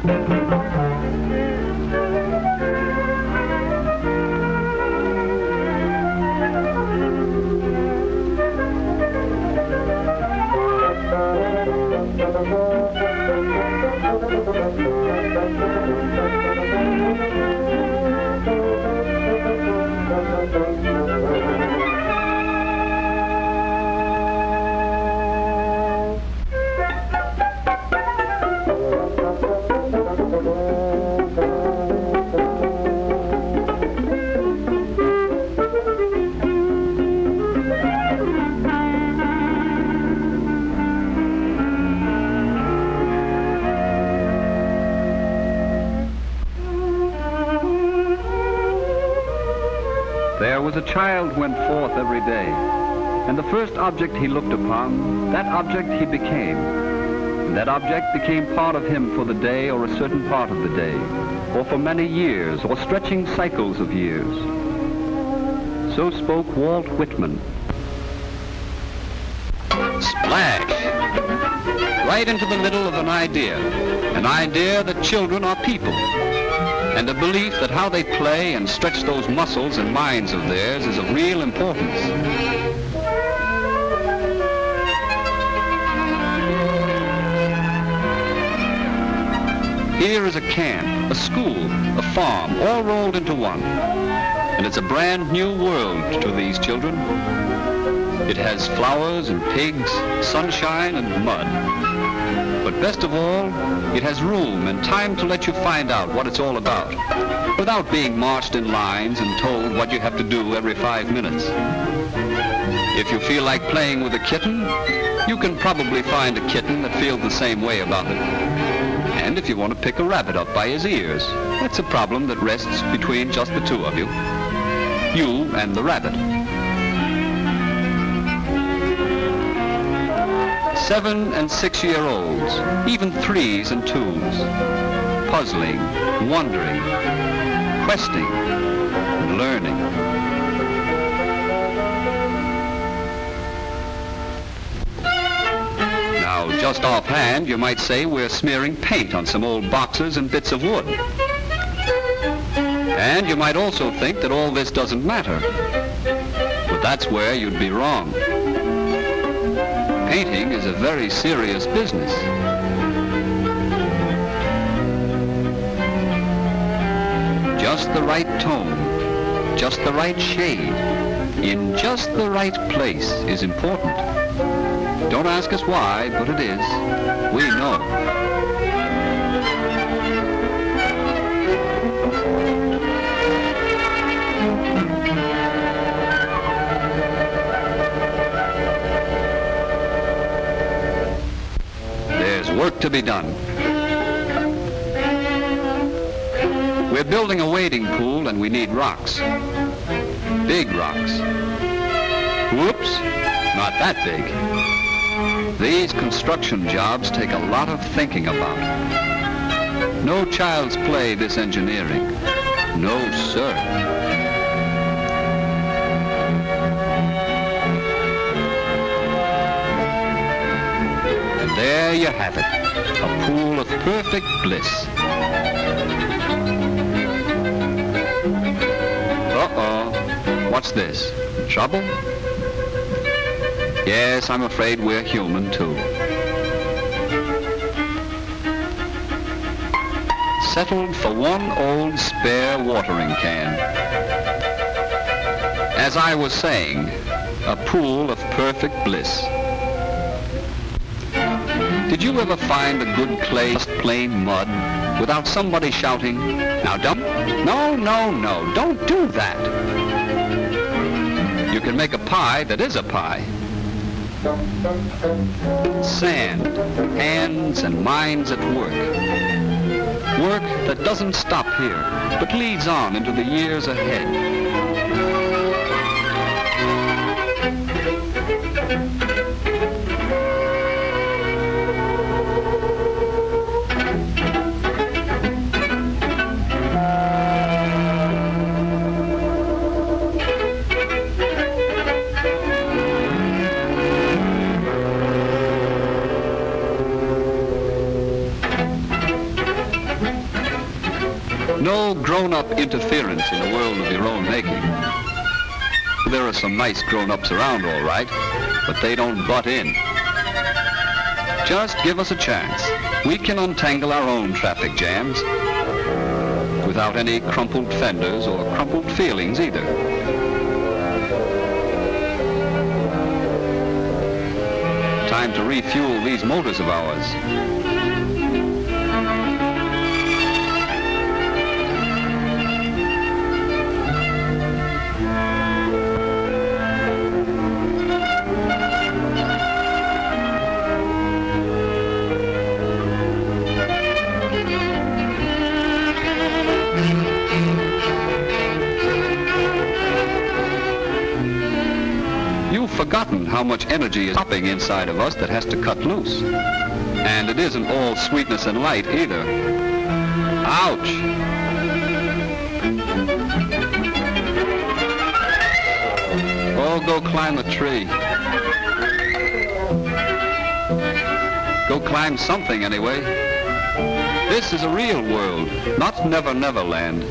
There was a child went forth every day, and the first object he looked upon, that object he became. And that object became part of him for the day or a certain part of the day, or for many years, or stretching cycles of years. So spoke Walt Whitman. Splash! Right into the middle of an idea that children are people, and a belief that how they play and stretch those muscles and minds of theirs is of real importance. Here is a camp, a school, a farm, all rolled into one. And it's a brand new world to these children. It has flowers and pigs, sunshine and mud. But best of all, it has room and time to let you find out what it's all about, without being marched in lines and told what you have to do every 5 minutes. If you feel like playing with a kitten, you can probably find a kitten that feels the same way about it. And if you want to pick a rabbit up by his ears, that's a problem that rests between just the two of you and the rabbit. 7- and 6-year-olds, even 3s and 2s, puzzling, wondering, questing, and learning. Now, just offhand, you might say we're smearing paint on some old boxes and bits of wood. And you might also think that all this doesn't matter. But that's where you'd be wrong. Painting is a very serious business. Just the right tone, just the right shade, in just the right place is important. Don't ask us why, but it is. We know. Work to be done. We're building a wading pool and we need rocks. Big rocks. Whoops, not that big. These construction jobs take a lot of thinking about. No child's play, this engineering. No, sir. There you have it, a pool of perfect bliss. Uh-oh, what's this? Trouble? Yes, I'm afraid we're human too. Settled for one old spare watering can. As I was saying, a pool of perfect bliss. Did you ever find a good clay, just plain mud, without somebody shouting, "Now don't, no, don't do that"? You can make a pie that is a pie. Sand, hands and minds at work. Work that doesn't stop here, but leads on into the years ahead. no grown-up interference in the world of your own making. There are some nice grown-ups around, all right, but they don't butt in. Just give us a chance. We can untangle our own traffic jams without any crumpled fenders or crumpled feelings either. Time to refuel these motors of ours. Forgotten how much energy is popping inside of us that has to cut loose. And it isn't all sweetness and light either. Ouch! Oh, go climb a tree. Go climb something anyway. This is a real world, not Never Never Land.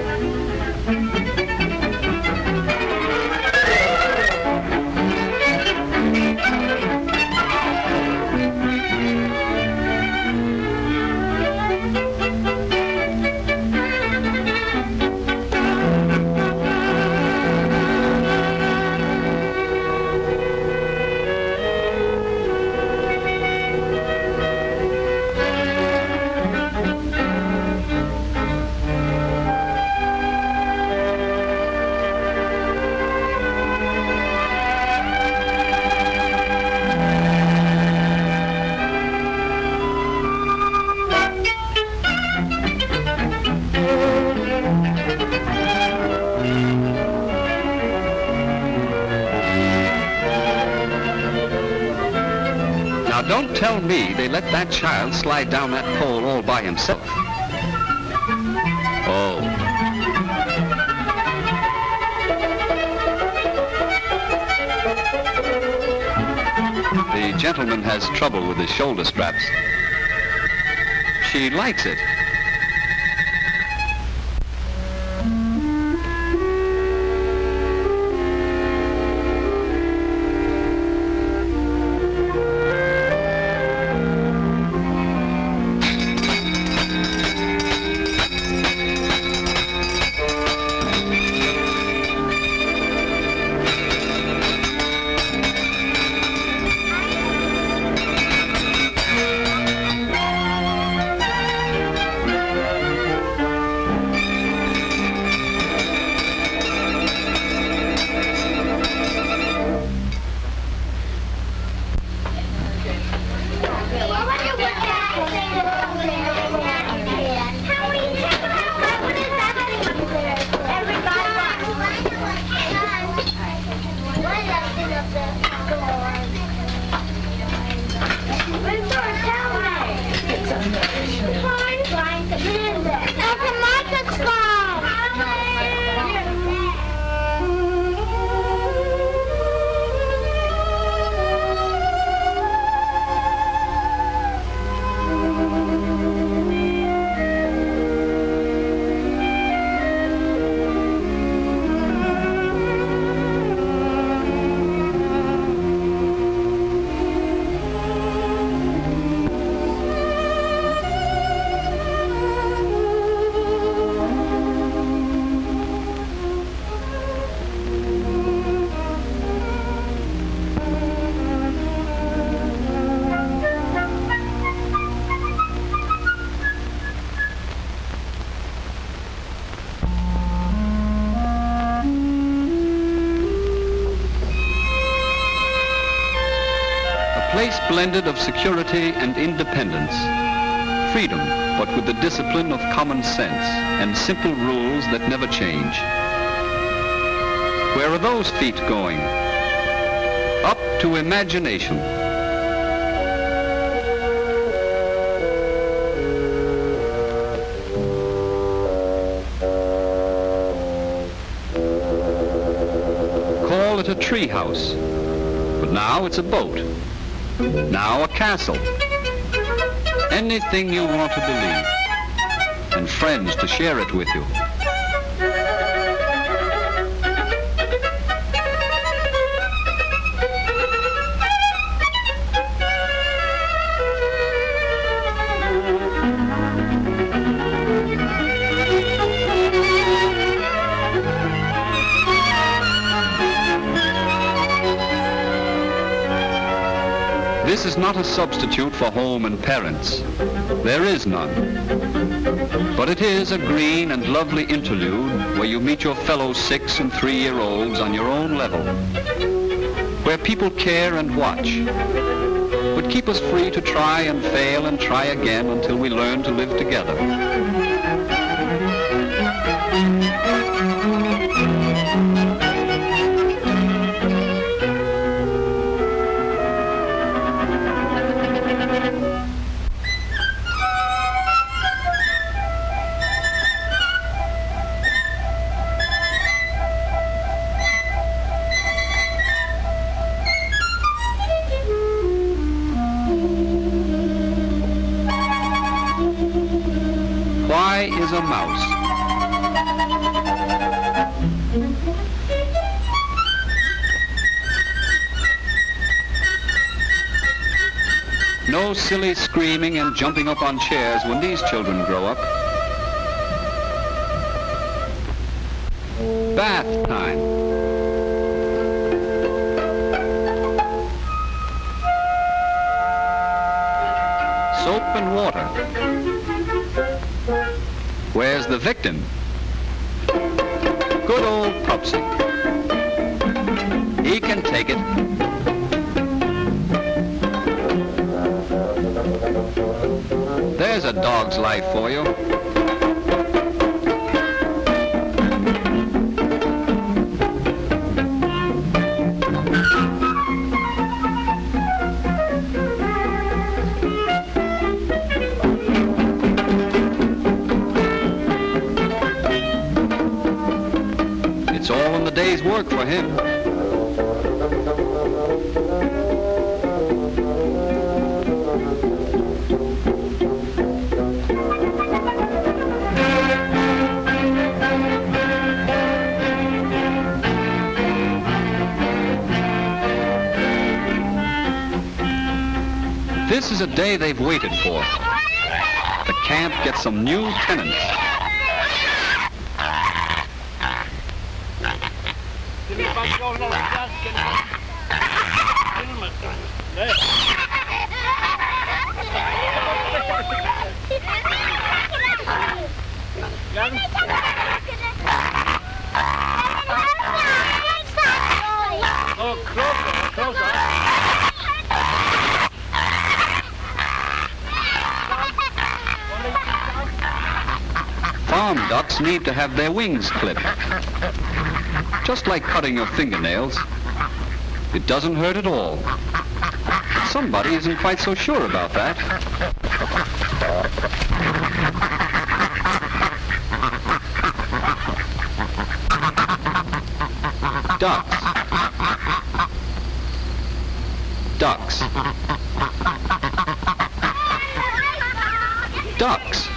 Don't tell me they let that child slide down that pole all by himself. Oh. The gentleman has trouble with his shoulder straps. She likes it. Place blended of security and independence. Freedom, but with the discipline of common sense and simple rules that never change. Where are those feet going? Up to imagination. Call it a tree house, but now it's a boat. Now a castle. Anything you want to believe. and friends to share it with you. This is not a substitute for home and parents. There is none. But it is a green and lovely interlude where you meet your fellow 6- and 3-year-olds on your own level, where people care and watch, but keep us free to try and fail and try again until we learn to live together. Why is a mouse? No silly screaming and jumping up on chairs when these children grow up. Bath time. Soap and water. Where's the victim? Good old Pupsy. He can take it. There's a dog's life for you. It's all in the day's work for him. This is a day they've waited for. The camp gets some new tenants. Farm ducks need to have their wings clipped. Just like cutting your fingernails. It doesn't hurt at all. Somebody isn't quite so sure about that. Ducks. Ducks. Ducks.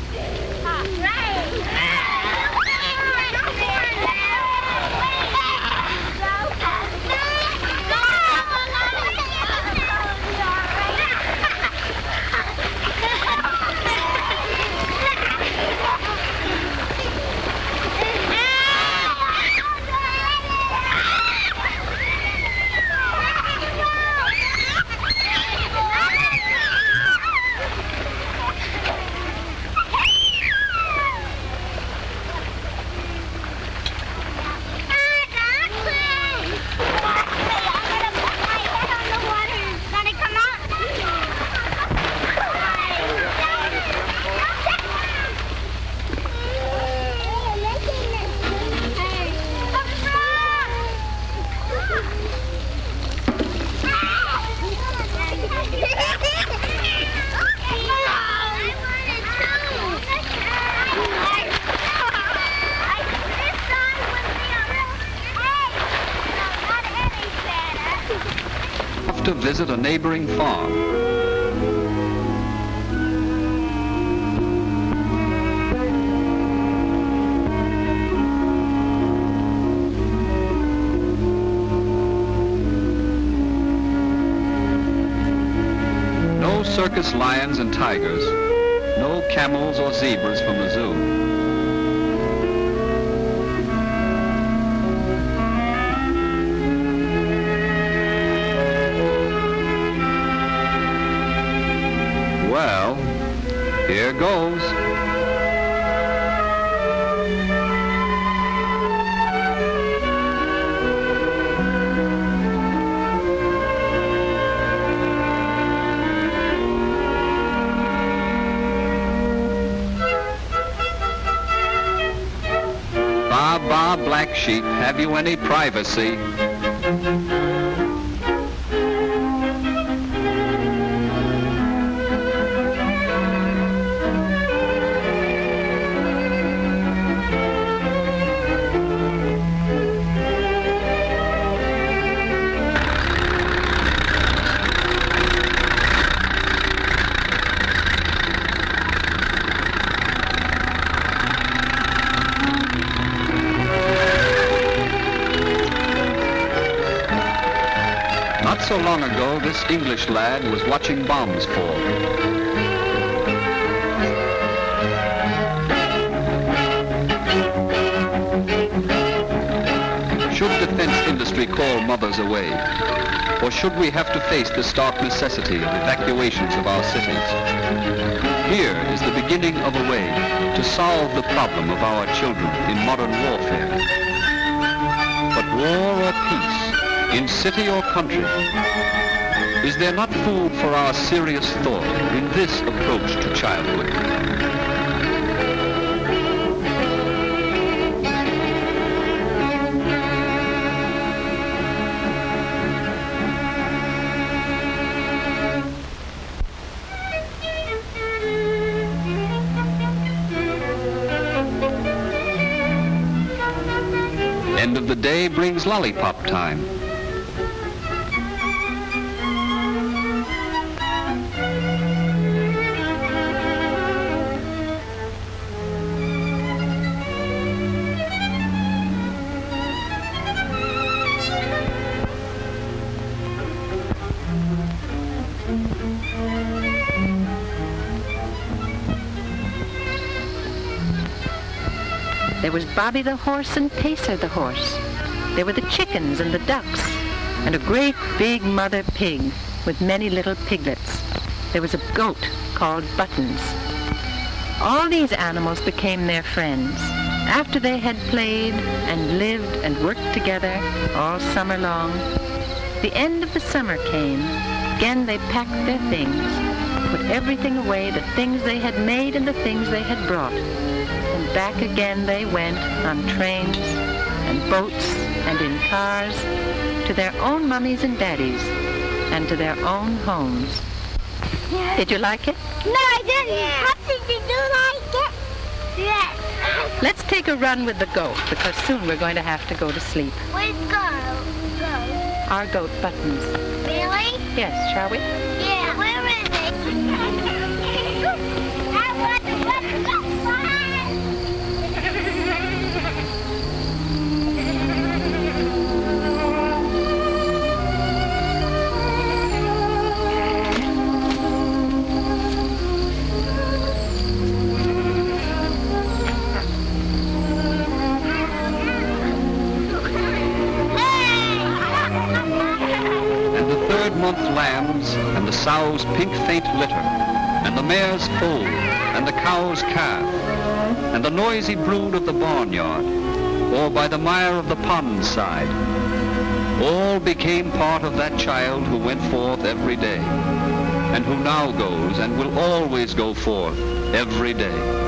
To visit a neighboring farm. circus lions and tigers, no camels or zebras from the zoo. Well, here goes. Ba, black sheep, have you any privacy? Not so long ago, this English lad was watching bombs fall. Should defense industry call mothers away? Or should we have to face the stark necessity of evacuations of our cities? Here is the beginning of a way to solve the problem of our children in modern warfare. But war or peace, in city or country, is there not food for our serious thought in this approach to childhood? End of the day brings lollipop time. There was Bobby the horse and Pacer the horse. There were the chickens and the ducks, and a great big mother pig with many little piglets. There was a goat called Buttons. All these animals became their friends. After they had played and lived and worked together all summer long, the end of the summer came. Again they packed their things, put everything away, the things they had made and the things they had brought. And back again they went on trains and boats and in cars to their own mummies and daddies and to their own homes. Yes. Did you like it? No, I didn't. Yes. Did you like it? Yes. Let's take a run with the goat because soon we're going to have to go to sleep. Where's goat? Our goat Buttons. Really? Yes, shall we? Yeah. Where is it? I want to go far. Month lambs and the sow's pink faint litter and the mare's foal and the cow's calf and the noisy brood of the barnyard or by the mire of the pond side all became part of that child who went forth every day and who now goes and will always go forth every day.